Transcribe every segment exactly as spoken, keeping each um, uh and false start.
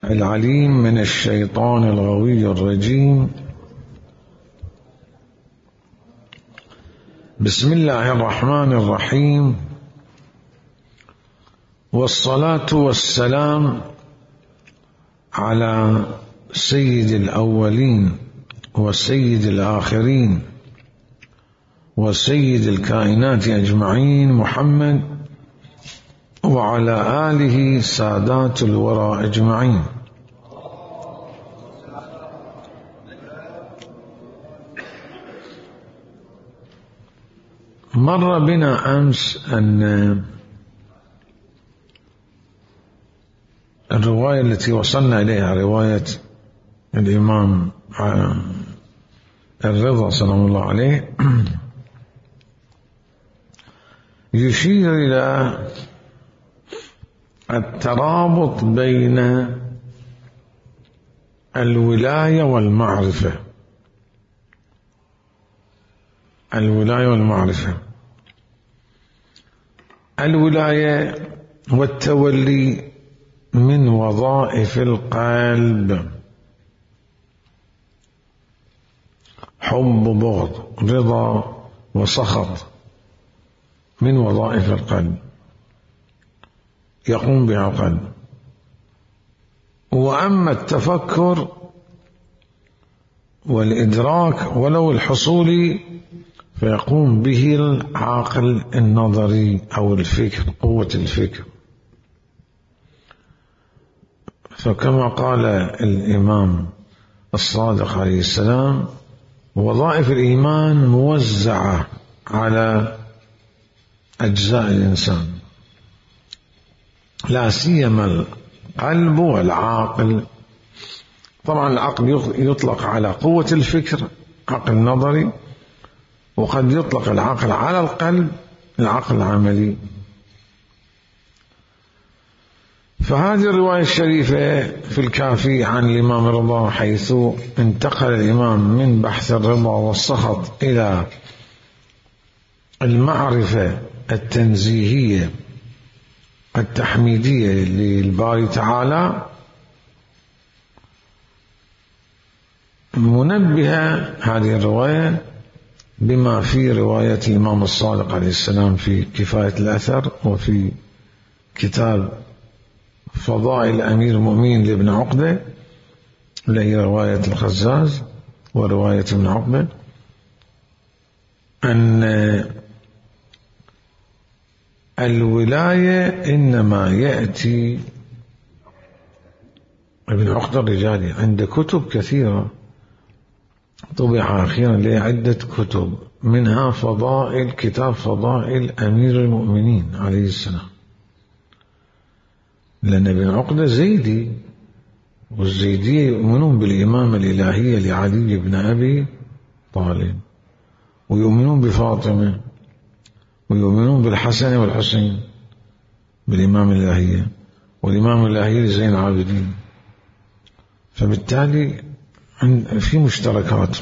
العليم من الشيطان الغوي الرجيم. بسم الله الرحمن الرحيم، والصلاة والسلام على سيد الأولين وسيد الآخرين وسيد الكائنات أجمعين محمد وعلى آله سادات الورى أجمعين. مر بنا أمس أن الرواية التي وصلنا إليها رواية الإمام الرضا سلام الله عليه يشير إلى الترابط بين الولاية والمعرفة الولاية والمعرفة الولاية والتولي من وظائف القلب، حب بغض رضا وسخط من وظائف القلب يقوم بها القلب. وأما التفكر والإدراك ولو الحصولي فيقوم به العقل النظري أو الفكر، قوة الفكر. فكما قال الإمام الصادق عليه السلام: وظائف الإيمان موزعة على أجزاء الإنسان، لا سيما القلب والعقل. طبعا العقل يطلق على قوة الفكر، عقل نظري، وقد يطلق العقل على القلب، العقل العملي. فهذه الرواية الشريفة في الكافي عن الإمام الرضا، حيث انتقل الإمام من بحث الرضا والسخط إلى المعرفة التنزيهية التحميدية للباري تعالى، منبهة هذه الرواية بما في رواية الإمام الصادق عليه السلام في كفاية الأثر، وفي كتاب فضائل أمير المؤمنين لابن عقدة، اللي هي رواية الخزاز ورواية ابن عقدة، أن الولاية إنما يأتي ابن عقدة الرجالي عند كتب كثيرة، طبع أخيرا له عدة كتب، منها فضائل، كتاب فضائل أمير المؤمنين عليه السلام، لأن ابن عقدة زيدي، والزيدية يؤمنون بالإمامة الإلهية لعلي بن أبي طالب، ويؤمنون بفاطمة، ويؤمنون بالحسن والحسين، بالإمام الإلهية، والإمام الإلهية لزين العابدين. فبالتالي في مشتركات.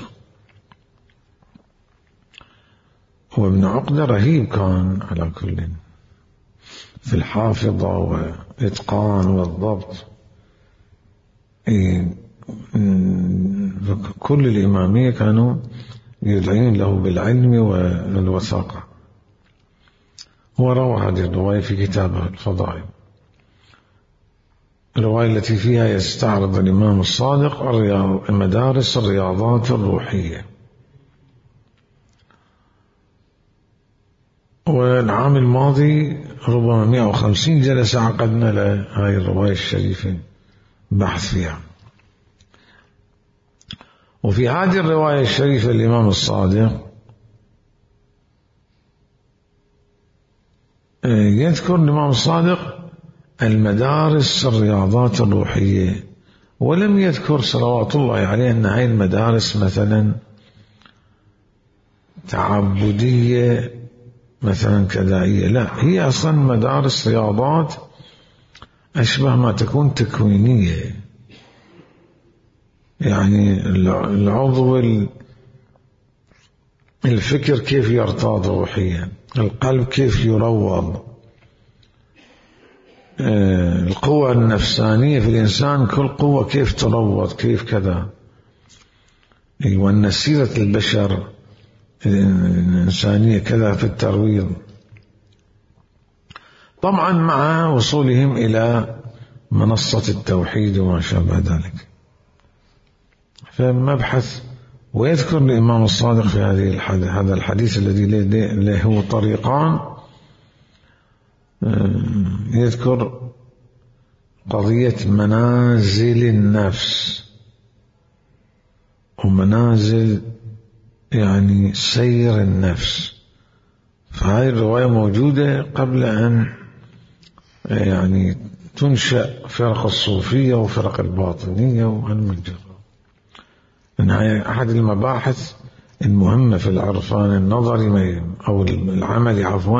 وابن عقدة رهيب كان على كل في الحافظة والإتقان والضبط. كل الإمامية كانوا يدعين له بالعلم والوثاقة. هو روى هذه الرواية في كتابه الفضائل، الرواية التي فيها يستعرض الإمام الصادق مدارس الرياضات الروحية. والعام الماضي ربما مئة وخمسين جلسة عقدنا لهذه الرواية الشريفة بحث فيها. وفي هذه الرواية الشريفة الإمام الصادق يذكر الإمام الصادق المدارس الرياضات الروحية، ولم يذكر صلوات الله عليه أن هذه المدارس مثلا تعبدية مثلا كدائية، لا، هي أصلا مدارس رياضات أشبه ما تكون تكوينية، يعني العضو الفكر كيف يرتاض روحيا، القلب كيف يروض، القوة النفسانية في الإنسان، كل قوة كيف تروض، كيف كذا، وأن سيرة البشر الإنسانية كذا في الترويض، طبعا مع وصولهم إلى منصة التوحيد وما شابه ذلك. فمبحث. ويذكر الإمام الصادق في هذه الحديث هذا الحديث الذي له طريقان، يذكر قضية منازل النفس ومنازل يعني سير النفس. فهذه الرواية موجودة قبل أن يعني تنشأ فرق الصوفية وفرق الباطنية وهالمجرة. إنها أحد المباحث المهمة في العرفان النظري أو العملي عفوا،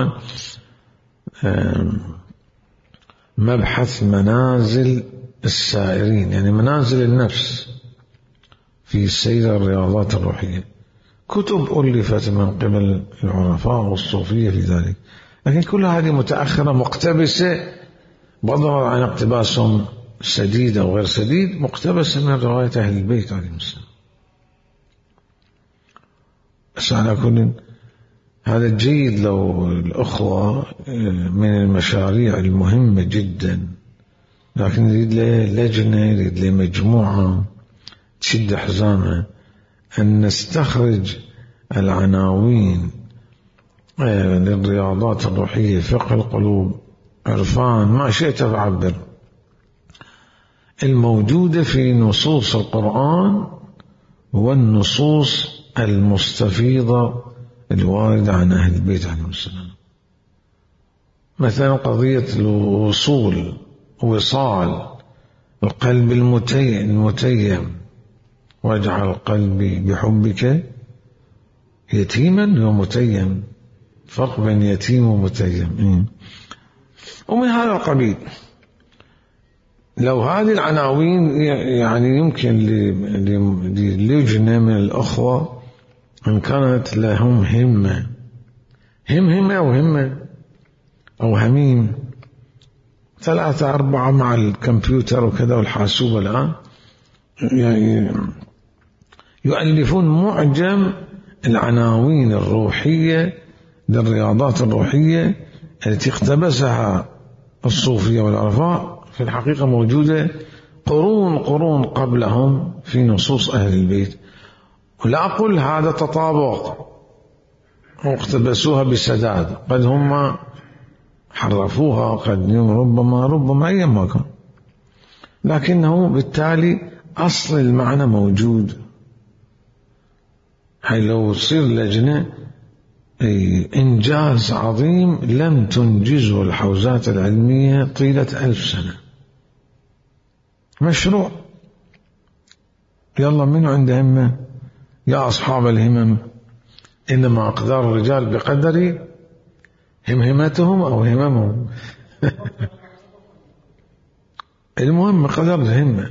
مبحث منازل السائرين، يعني منازل النفس في سير الرياضات الروحية. كتب ألفت من قبل العرفاء والصوفية في ذلك، لكن كل هذه متأخرة مقتبسة بغض عن اقتباسهم سديد أو غير سديد، مقتبسة من رواية أهل البيت عليهم السلام. بس على كل هذا الجيد لو الأخوة من المشاريع المهمة جدا، لكن يريد له لجنة، يريد له مجموعة تشد حزامها، أن نستخرج العناوين للرياضات الروحية، فقه القلوب، عرفان، ما شئت فعبر، الموجودة في نصوص القرآن والنصوص المستفيضة الواردة عن أهل البيت عليهم السلام. مثلا قضية الوصول، وصال القلب المتيم، واجعل قلبي بحبك يتيما ومتيم، فرق بين يتيم ومتيم. ومن هذا القبيل لو هذه العناوين يعني يمكن للجنة من الأخوة إن كانت لهم همة هم همة أو همة أو همين ثلاثة أربعة مع الكمبيوتر وكذا والحاسوب الآن، يعني يؤلفون معجم العناوين الروحية للرياضات الروحية التي اقتبسها الصوفية والعرفاء، في الحقيقة موجودة قرون قرون قبلهم في نصوص أهل البيت. ولا أقول هذا تطابق واقتبسوها بسداد، قد هم حرفوها، قد ربما ربما أي ما كان، لكنه بالتالي أصل المعنى موجود. هاي لو تصير لجنة إنجاز عظيم لم تنجزه الحوزات العلمية طيلة ألف سنة، مشروع. يلا منو عنده همة؟ يا أصحاب الهمم إنما أقدار الرجال بقدر همهمتهم أو هممهم المهم قدر الهمة.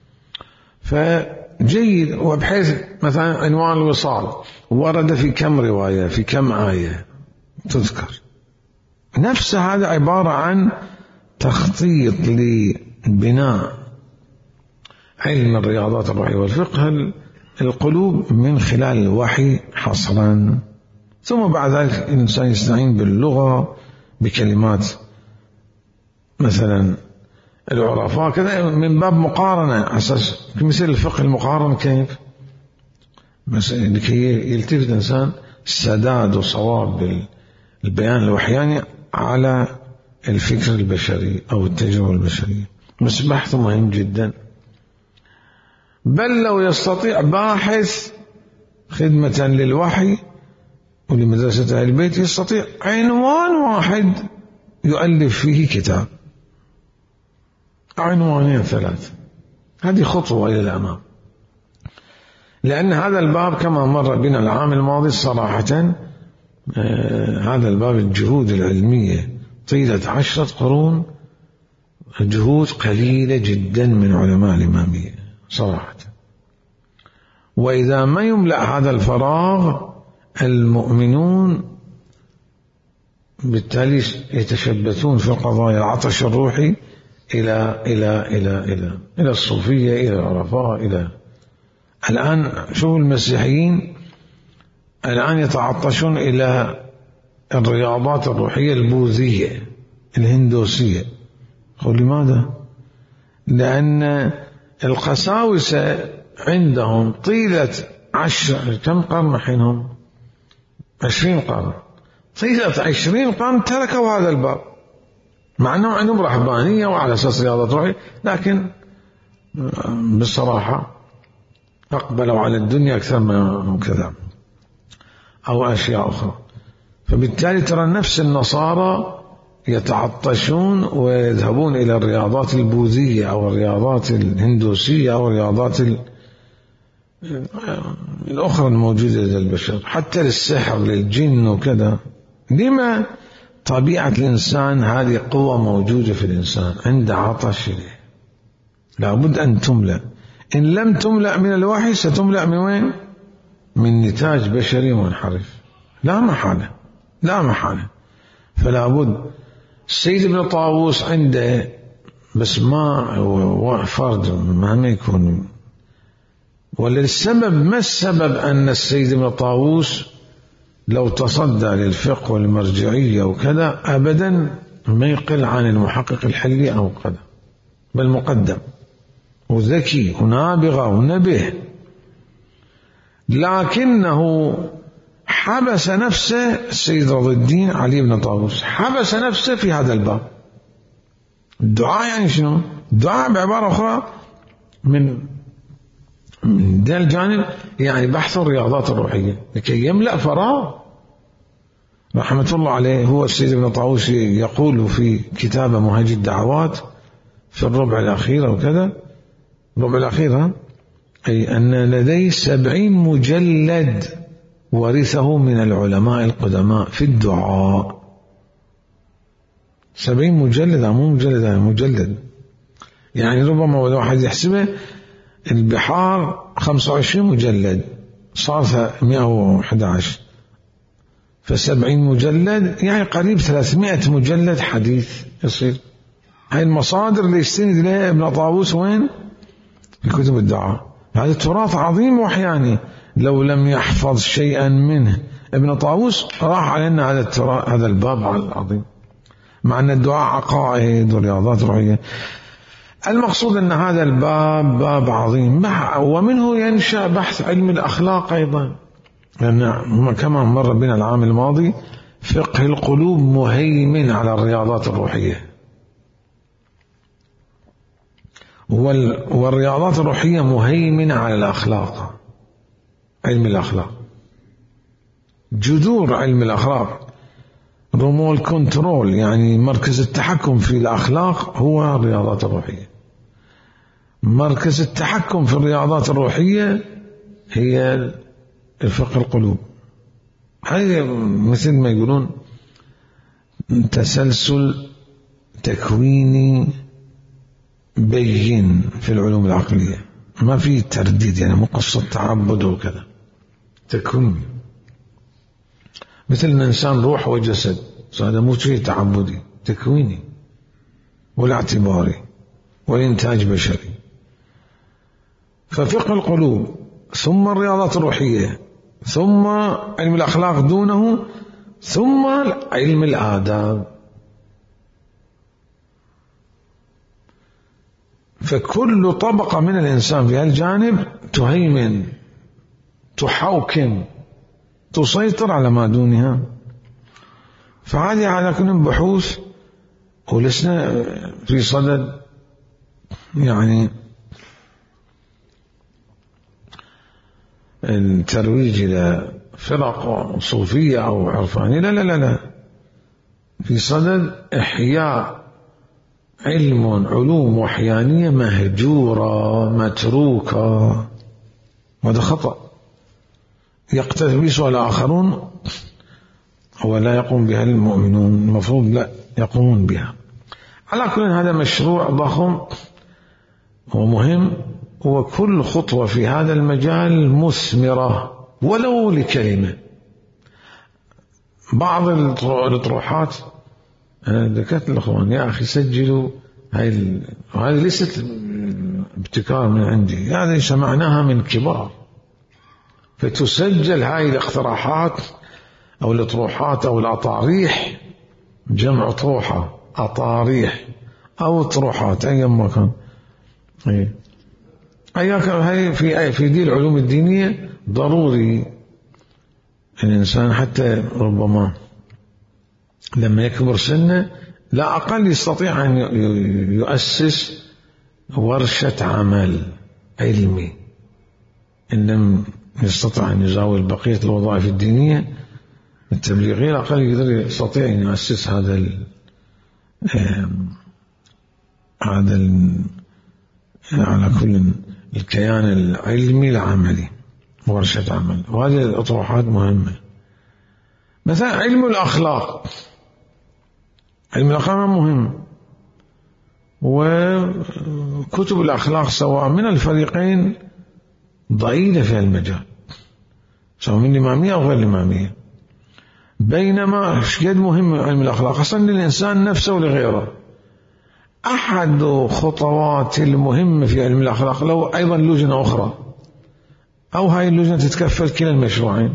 فجيد. وبحيث مثلا عنوان الوصال ورد في كم رواية، في كم آية تذكر، نفس هذا عبارة عن تخطيط لبناء علم الرياضات الروحية والفقه القلوب من خلال الوحي حصرا. ثم بعد ذلك الإنسان يستعين باللغة بكلمات مثلا العرفاء كذا من باب مقارنة، أساس مثل الفقه المقارن كيف، بس لكي يلتفت الإنسان سداد وصواب بالبيان الوحياني على الفكر البشري أو التجربة البشرية. بس بحث مهم جدا. بل لو يستطيع باحث خدمة للوحي ولمدرسة أهل البيت يستطيع عنوان واحد يؤلف فيه كتاب، عنوانين ثلاث، هذه خطوة إلى الأمام. لأن هذا الباب كما مر بنا العام الماضي صراحة، آه هذا الباب الجهود العلمية طيلة عشرة قرون جهود قليلة جدا من علماء الإمامية صراحة. وإذا ما يملأ هذا الفراغ المؤمنون بالتالي يتشبثون في القضايا العطش الروحي إلى إلى إلى إلى إلى الصوفية، إلى العرفاء، إلى الآن شوفوا المسيحيين الآن يتعطشون إلى الرياضات الروحية البوذية الهندوسية. لماذا؟ لأن القساوسة عندهم طيلة عشر كم قرن حينهم عشرين قرن، طيلة عشرين قرن تركوا هذا الباب، مع أنهم عندهم رهبانية وعلى أساس رياضة روحية، لكن بصراحة أقبلوا على الدنيا أكثر من كذا أو أشياء أخرى. فبالتالي ترى نفس النصارى يتعطشون ويذهبون إلى الرياضات البوذية أو الرياضات الهندوسية أو الرياضات الأخرى الموجودة لدى البشر، حتى للسحر للجن وكذا. لما؟ طبيعة الإنسان هذه قوة موجودة في الإنسان، عنده عطش إليه، لابد أن تملأ. إن لم تملأ من الوحي ستملأ من وين؟ من نتاج بشري منحرف، لا محالة لا محالة. فلا بد. السيد ابن طاووس عنده، بس ما فرد ما يكون، ولا السبب ما السبب أن السيد ابن طاووس لو تصدى للفقه والمرجعية وكذا أبدا ما يقل عن المحقق الحلي أو كذا، بل مقدم وذكي ونابغة ونبه، لكنه حبس نفسه. السيد رضي الدين علي بن طاووس حبس نفسه في هذا الباب. الدعاء يعني شنو؟ الدعاء بعبارة أخرى من من ذا الجانب يعني بحث الرياضات الروحية لكي يملأ فراغ. رحمة الله عليه هو السيد ابن طاووس يقول في كتابه مهاج الدعوات في الربع الأخير وكذا، الربع الأخير، أي أن لديه سبعين مجلد ورثه من العلماء القدماء في الدعاء. سبعين مجلد، مو مجلد، مجلد يعني ربما واحد يحسبه البحار خمسة وعشرين مجلد صار مئة وأحد عشر، فسبعين مجلد يعني قريب ثلاثمائة مجلد حديث يصير. هاي المصادر اللي يستند لها ابن طاووس وين؟ في كتب الدعاء. هذا تراث عظيم، وأحيانا لو لم يحفظ شيئا منه ابن طاووس راح علينا هذا التراث، هذا الباب العظيم، مع أن الدعاء عقائد ورياضات روحية. المقصود أن هذا الباب باب عظيم، ومنه ينشأ بحث علم الأخلاق أيضا، لأن كما مر بنا العام الماضي فقه القلوب مهيمن على الرياضات الروحية، والرياضات الروحية مهيمنة على الأخلاق. علم الأخلاق جذور علم الأخلاق، ريموت كنترول يعني مركز التحكم في الأخلاق هو الرياضات الروحية. مركز التحكم في الرياضات الروحية هي الفقه القلوب. هذه مثل ما يقولون تسلسل تكويني بين في العلوم العقلية، ما في ترديد، يعني مو قصة تعبد وكذا، تكوين. مثل الإنسان روح وجسد، هذا مو شيء تعبدي، تكويني والاعتباري والإنتاج بشري. ففقه القلوب ثم الرياضات الروحية ثم علم الأخلاق دونه ثم علم الآداب. فكل طبقة من الإنسان في هالجانب تهيمن، تحوكم، تسيطر على ما دونها. فهذه على كل بحوث، ولسنا في صدد يعني الترويج إلى فرق صوفية أو عرفانية، لا لا لا لا، في صدد إحياء علم علوم وحيانية مهجورة متروكة، وهذا خطأ يقتبسها الآخرون ولا يقوم بها المؤمنون، المفروض لا يقومون بها. على كل هذا مشروع ضخم ومهم، وكل خطوة في هذا المجال مثمرة ولو لكلمة. بعض الأطروحات ذكرت الأخوان يا أخي سجلوا هاي، هذه ليست ابتكار من عندي، هذه سمعناها من كبار، فتسجل هاي الاقتراحات أو الأطروحات أو الأطاريح، جمع أطروحة أطاريح أو أطروحات أي مكان. أياك هاي في في دي العلوم الدينية ضروري الإنسان حتى ربما لما يكبر سنه لا أقل يستطيع أن يؤسس ورشة عمل علمي، إن لم يستطيع أن يزاول بقية الوظائف الدينية التبليغية، لا أقل يقدر يستطيع أن يؤسس هذا ال هذا ال على كل الكيان العلمي العملي، ورشة عمل. وهذه الأطروحات مهمة. مثلا علم الأخلاق، علم الأخلاق مهم، وكتب الأخلاق سواء من الفريقين ضئيلة في المجال، سواء من الإمامية أو غير الإمامية. بينما شيء مهم علم الأخلاق أصلا للإنسان نفسه ولغيره. أحد خطوات المهمة في علم الأخلاق لو أيضا لجنة أخرى، أو هاي اللجنة تتكفل كلا المشروعين،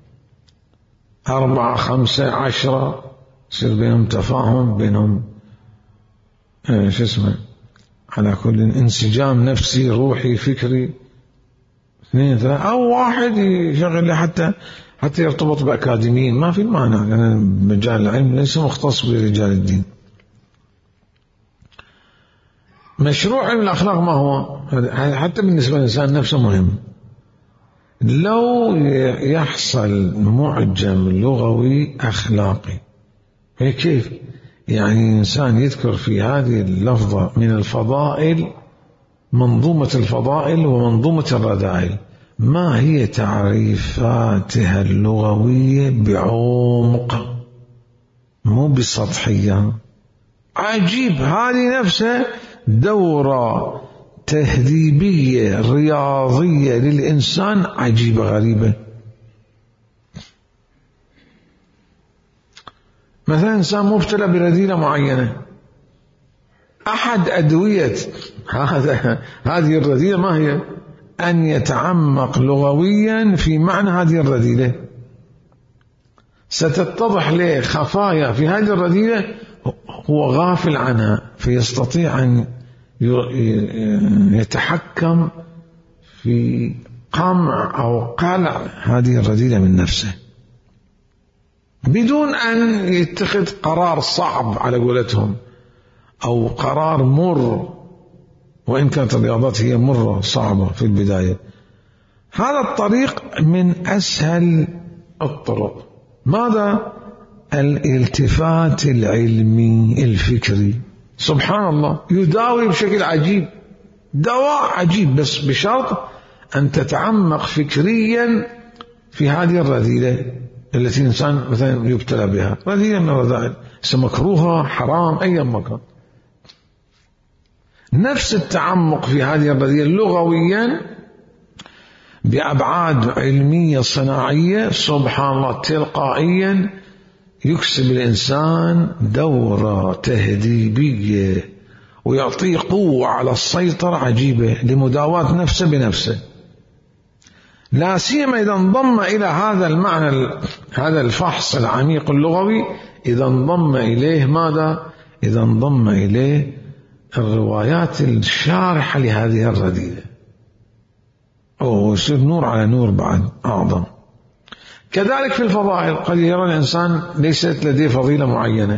أربعة خمسة عشرة، يصير بينهم تفاهم، بينهم ايه شو اسمه على كل انسجام نفسي روحي فكري، اثنين ثلاثة، أو واحد يشغل حتى حتى يرتبط بأكاديميين، ما في معنى، لأن يعني مجال العلم ليس مختص برجال الدين. مشروع علم الأخلاق ما هو؟ حتى بالنسبة للإنسان نفسه مهم. لو يحصل معجم لغوي أخلاقي، كيف؟ يعني إنسان يذكر في هذه اللفظة من الفضائل منظومة الفضائل ومنظومة الرذائل، ما هي تعريفاتها اللغوية بعمق مو بسطحية؟ عجيب. هذه نفسها دورة تهذيبية رياضية للإنسان عجيبة غريبة. مثلا إنسان مبتلى برذيلة معينة، أحد أدوية هذا هذه الرذيلة ما هي؟ أن يتعمق لغويا في معنى هذه الرذيلة، ستتضح له خفايا في هذه الرذيلة هو غافل عنها، فيستطيع أن يتحكم في قمع أو قلع هذه الرذيلة من نفسه بدون أن يتخذ قرار صعب على قولتهم أو قرار مر، وإن كانت الرياضات هي مرة صعبة في البداية. هذا الطريق من أسهل الطرق. ماذا؟ الالتفات العلمي الفكري، سبحان الله، يداوي بشكل عجيب، دواء عجيب، بس بشرط أن تتعمق فكريا في هذه الرذيلة التي الإنسان مثلا يبتلى بها، رذيلة من الرذائل، مكروهة حرام أي مكان. نفس التعمق في هذه الرذيلة لغويا بأبعاد علمية صناعية، سبحان الله، تلقائيا يكسب الإنسان دورة تهذيبية ويعطيه قوة على السيطرة عجيبة لمداواة نفسه بنفسه. لا سيما إذا انضم إلى هذا المعنى، هذا الفحص العميق اللغوي، إذا انضم إليه ماذا؟ إذا انضم إليه الروايات الشارحة لهذه الرذيلة، أو يصير نور على نور بعد أعظم. كذلك في الفضائل، قد يرى الإنسان ليست لديه فضيلة معينة،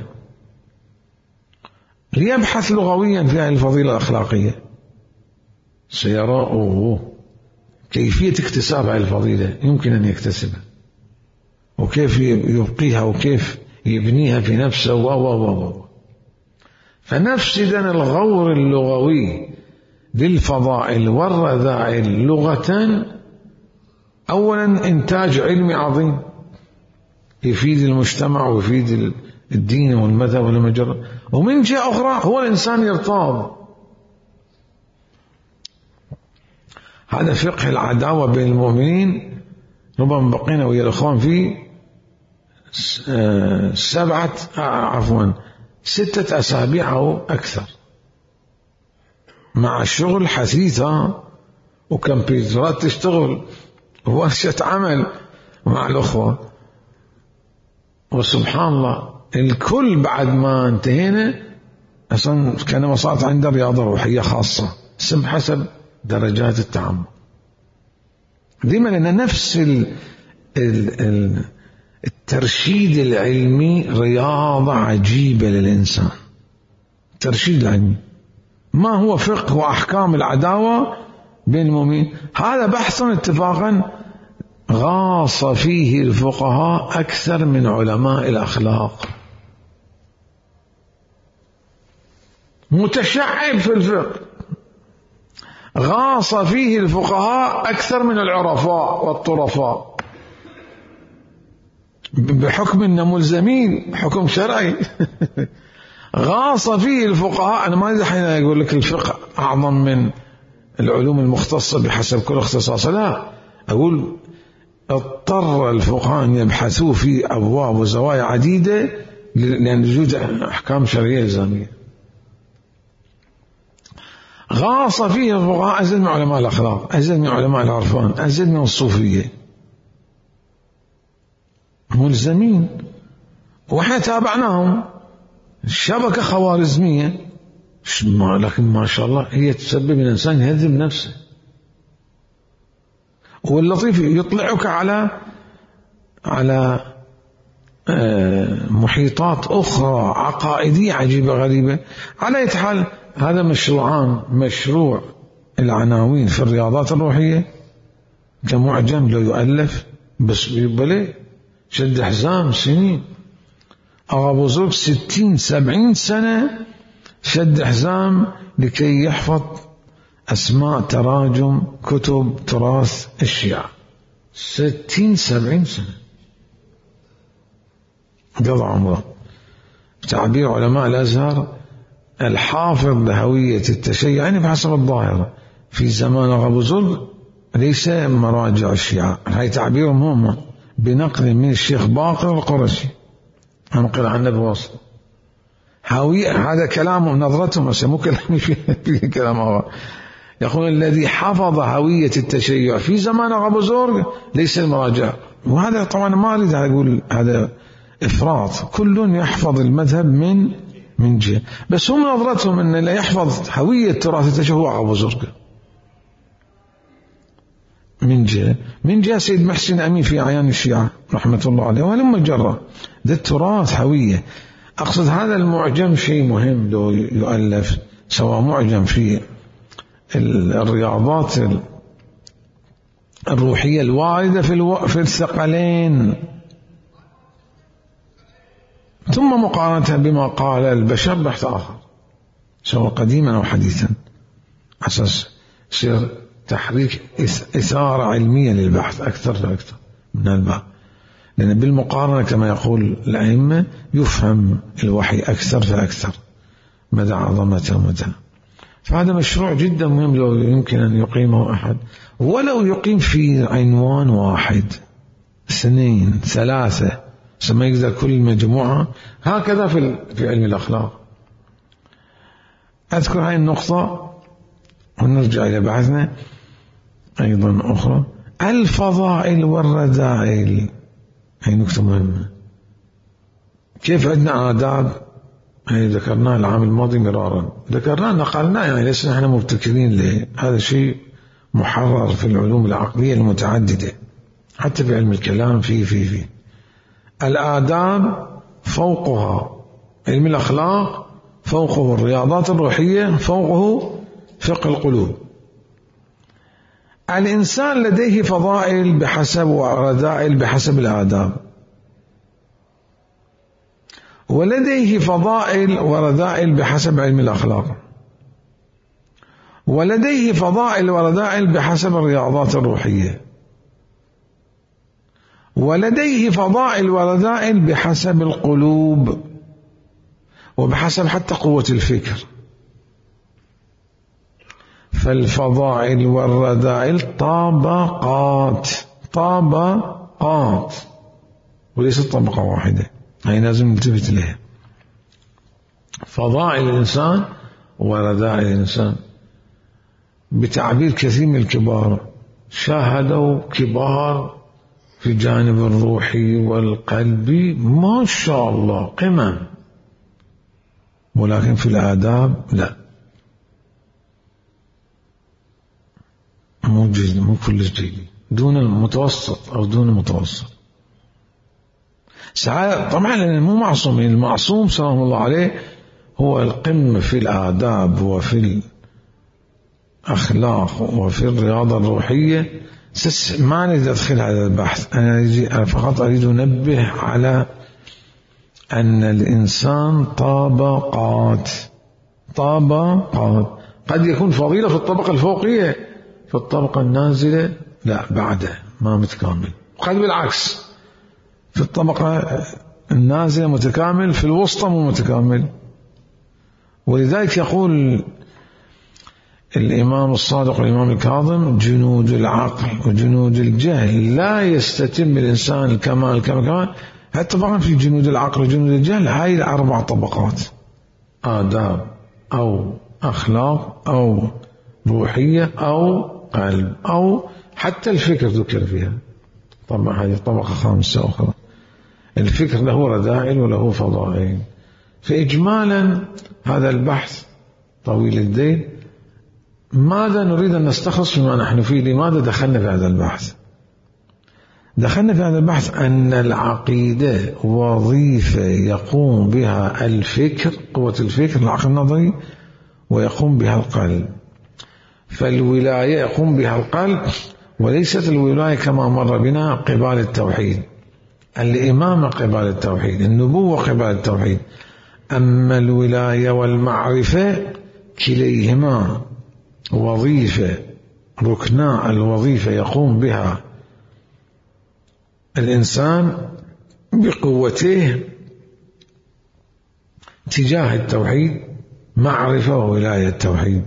ليبحث لغويا في هذه الفضيلة الأخلاقية، سيرى أوه كيفية اكتساب هذه الفضيلة، يمكن أن يكتسبها، وكيف يبقيها، وكيف يبنيها في نفسه و و و فنفس إذن الغور اللغوي للفضائل والرذائل لغة، أولا إنتاج علمي عظيم يفيد المجتمع ويفيد الدين والمذهب والمجرى، ومن جهة أخرى هو الإنسان يرتاض. هذا فقه العداوة بين المؤمنين ربما بقينا ويا الإخوان فيه سبعة عفوا ستة أسابيع أو أكثر، مع الشغل حثيثة وكمبيوترات تشتغل وورشة عمل مع الأخوة. وسبحان الله الكل بعد ما انتهينا أصلا كان صارت عنده رياضة روحية خاصة اسم حسب درجات التعمق. دائما لأن نفس ال ال ال الترشيد العلمي رياضة عجيبة للإنسان. الترشيد العلمي ما هو فقه وأحكام العداوة بين المؤمنين، هذا بحث اتفاقا غاص فيه الفقهاء أكثر من علماء الأخلاق. متشعب في الفقه غاص فيه الفقهاء أكثر من العرفاء والطرفاء، بحكم أن ملزمين حكم شرعي. غاص فيه الفقهاء. أنا ما أدري حين يقول لك الفقه أعظم من العلوم المختصة بحسب كل اختصاص، لا، أقول اضطر الفقهاء أن يبحثوا في أبواب وزوايا عديدة لأن وجود أحكام شرعية إلزامية. غاص فيه الفقهاء أزيد من علماء الأخلاق، أزيد من علماء العرفان، أزيد من الصوفية، ملزمين. وإحنا تابعناهم شبكة خوارزمية، لكن ما شاء الله هي تسبب الإنسان يهذب نفسه. واللطيف يطلعك على على محيطات أخرى عقائدية عجيبة غريبة. على أي حال هذا مشروعان، مشروع العناوين في الرياضات الروحية كمعجم لو يؤلف بس بلي شد حزام سنين. أبو زرق ستين سبعين سنة شد حزام لكي يحفظ أسماء تراجم كتب تراث الشيعة. ستين سبعين سنة قضى عمره. تعبير علماء الأزهر الحافظ لهوية التشيع يعني بحسب الظاهرة في زمان أبو زرق ليس مراجع الشيعة، هاي تعبيرهم هم بنقل من الشيخ باقر القرشي أنقل عن النبي واصل. هوية هذا كلامه نظرتهم، بس مو كلامي في كلام هو. يقول الذي حفظ هوية التشيع في زمان أبو زرق ليس المراجع. وهذا طبعا ما أريد أقول هذا إفراط، كل يحفظ المذهب من من جهة، بس هم نظرتهم أن اللي يحفظ هوية تراث التشيع هو أبو زرق من جهة. من جهة سيد محسن أمين في أعيان الشيعة رحمة الله عليه ولما جرى ده التراث هوية. أقصد هذا المعجم شيء مهم لو يؤلف، سواء معجم في الرياضات الروحية الواردة في الو... في الثقلين، ثم مقارنة بما قال البشر بحث آخر سواء قديما أو حديثا، أساس يصير تحريك إثارة علمية للبحث أكثر فأكثر من البحث، لأن بالمقارنة كما يقول الأئمة يفهم الوحي أكثر فأكثر مدى عظمته ومدى. فهذا مشروع جدا مهم لو يمكن أن يقيمه أحد، ولو يقيم في عنوان واحد اثنين ثلاثة سما يقدر كل مجموعة. هكذا في في علم الأخلاق. أذكر هاي النقطة ونرجع إلى بحثنا أيضا أخرى. الفضائل والرذائل هي نقطة مهمة. كيف عندنا آداب هي ذكرناه العام الماضي مرارا، ذكرناه نقلناه، يعني لسنا نحن مبتكرين له، هذا شيء محرر في العلوم العقلية المتعددة، حتى في علم الكلام في في في الآداب فوقها علم الأخلاق، فوقه الرياضات الروحية، فوقه فقه القلوب. الإنسان لديه فضائل بحسب ورذائل بحسب الآداب، ولديه فضائل ورذائل بحسب علم الأخلاق، ولديه فضائل ورذائل بحسب الرياضات الروحية، ولديه فضائل ورذائل بحسب القلوب وبحسب حتى قوة الفكر. فالفضائل والرذائل طبقات طبقات وليست طبقة واحدة، هي لازم نلتفت لها. فضائل الإنسان ورذائل الإنسان، بتعبير كثير من الكبار شاهدوا كبار في الجانب الروحي والقلبي ما شاء الله قمم، ولكن في الآداب لا، مو جيد، مو كلش جيد، دون المتوسط أو دون المتوسط. طبعا مو معصومين، المعصوم سلام الله عليه هو القمة في الآداب وفي الأخلاق وفي الرياضة الروحية. ما أريد أدخل هذا البحث، أنا فقط أريد أنبه على أن الإنسان طبقات طبقات، قد يكون فضيلة في الطبقة الفوقية، في الطبقة النازلة لا بعده ما متكامل، وقد بالعكس في الطبقة النازلة متكامل، في الوسطى مو متكامل. ولذلك يقول الإمام الصادق والإمام الكاظم جنود العقل وجنود الجهل لا يستتم الإنسان الكمال كما كمان. حتى طبعا في جنود العقل وجنود الجهل هاي الأربع طبقات، آداب أو أخلاق أو روحية أو قلب أو حتى الفكر ذكر فيها. طبعا هذه طبقة خامسة أخرى، الفكر له رذائل وله فضائل. فإجمالا هذا البحث طويل الدين. ماذا نريد أن نستخلص مما نحن فيه؟ لماذا دخلنا في هذا البحث؟ دخلنا في هذا البحث أن العقيدة وظيفة يقوم بها الفكر، قوة الفكر العقل النظري، ويقوم بها القلب. فالولاية يقوم بها القلب، وليست الولاية كما مر بنا قبال التوحيد، الإمامة قبال التوحيد، النبوة قبال التوحيد. أما الولاية والمعرفة كليهما وظيفة، ركنا الوظيفة يقوم بها الإنسان بقوته تجاه التوحيد، معرفة وولاية التوحيد.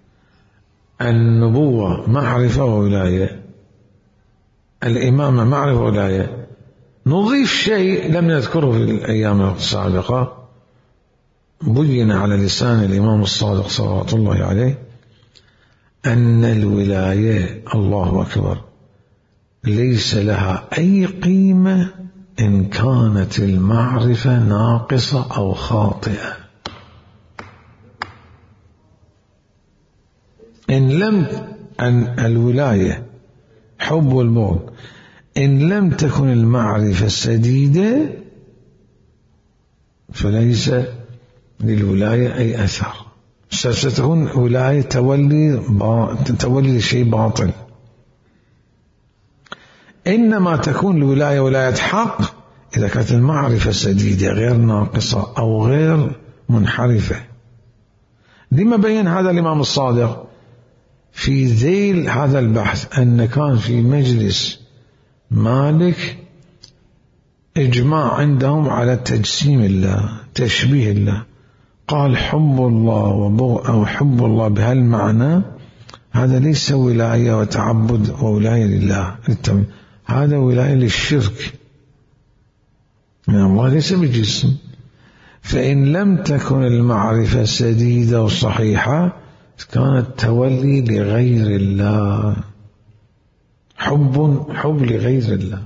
النبوة معرفة وولاية، الإمامة معرفة وولاية. نضيف شيء لم نذكره في الأيام السابقة، بين على لسان الإمام الصادق صلوات الله عليه، أن الولاية الله أكبر ليس لها أي قيمة إن كانت المعرفة ناقصة أو خاطئة. إن لم أن الولاية حب والبغض إن لم تكن المعرفة سديدة فليس للولاية أي أثر، ستكون ولاية تولي تولي شيء باطل. إنما تكون الولاية ولاية حق إذا كانت المعرفة سديدة غير ناقصة أو غير منحرفة. لما بين هذا الإمام الصادق في ذيل هذا البحث أن كان في مجلس مالك إجماع عندهم على تجسيم الله، تشبيه الله. قال حب الله وبغض أو حب الله بهالمعنى هذا ليس ولاية وتعبد وولاية لله، هذا ولاية للشرك من الله، ليس بجسم. فإن لم تكن المعرفة سديدة وصحيحة كانت تولي لغير الله، حب حب لغير الله.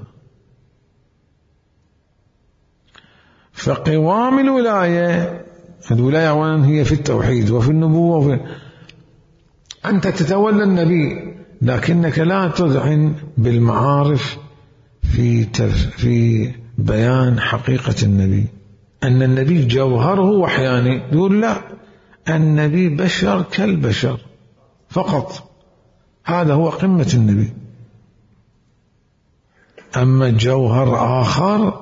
فقوام الولاية، الولاية أولا هي في التوحيد وفي النبوة وفي أنت تتولى النبي، لكنك لا تذعن بالمعارف في تف في بيان حقيقة النبي، أن النبي جوهره وحياني. يقول لا، النبي بشر كالبشر فقط، هذا هو قمة النبي. أما جوهر آخر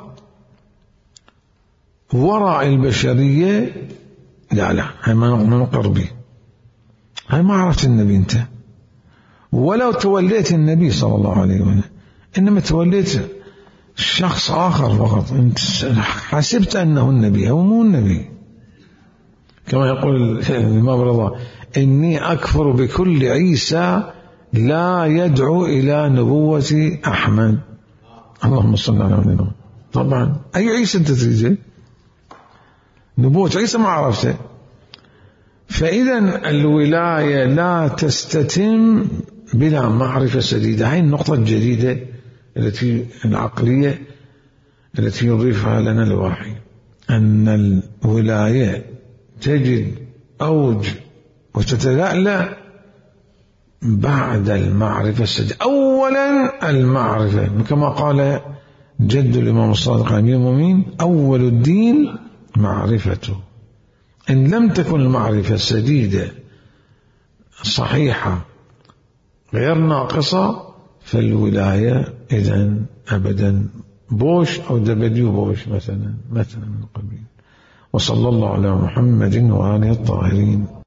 وراء البشرية لا لا، هاي ما نقر به، هاي ما عرفت النبي أنت، ولو توليت النبي صلى الله عليه وسلم، إنما توليت شخص آخر فقط، أنت حسبت أنه النبي، هو مو النبي. كما يقول الإمام رضا إني أكفر بكل عيسى لا يدعو إلى نبوة أحمد. اللهم صل على محمد. طبعا أي عيسى أنت تريده؟ نبوة عيسى ما عرفته. فإذا الولاية لا تستتم بلا معرفة سديدة. هاي النقطة الجديدة التي العقلية التي يضيفها لنا الوحي، أن الولاية تجد أوج وتتلألأ بعد المعرفة السديدة. أولا المعرفة، كما قال جد الإمام الصادق أمير المؤمنين: أول الدين معرفته. إن لم تكن المعرفة السديدة صحيحة غير ناقصة فالولاية إذن أبدا بوش أو دبديو بوش مثلا مثلا من القبيل. وصلى الله على محمد وآله الطاهرين.